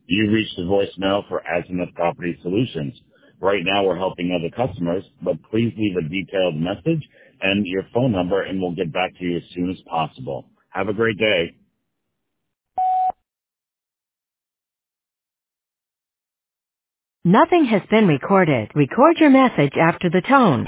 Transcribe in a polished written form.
You reached the voicemail for Azimuth Property Solutions. Right now we're helping other customers, but please leave a detailed message and your phone number and we'll get back to you as soon as possible. Have a great day. Nothing has been recorded. Record your message after the tone.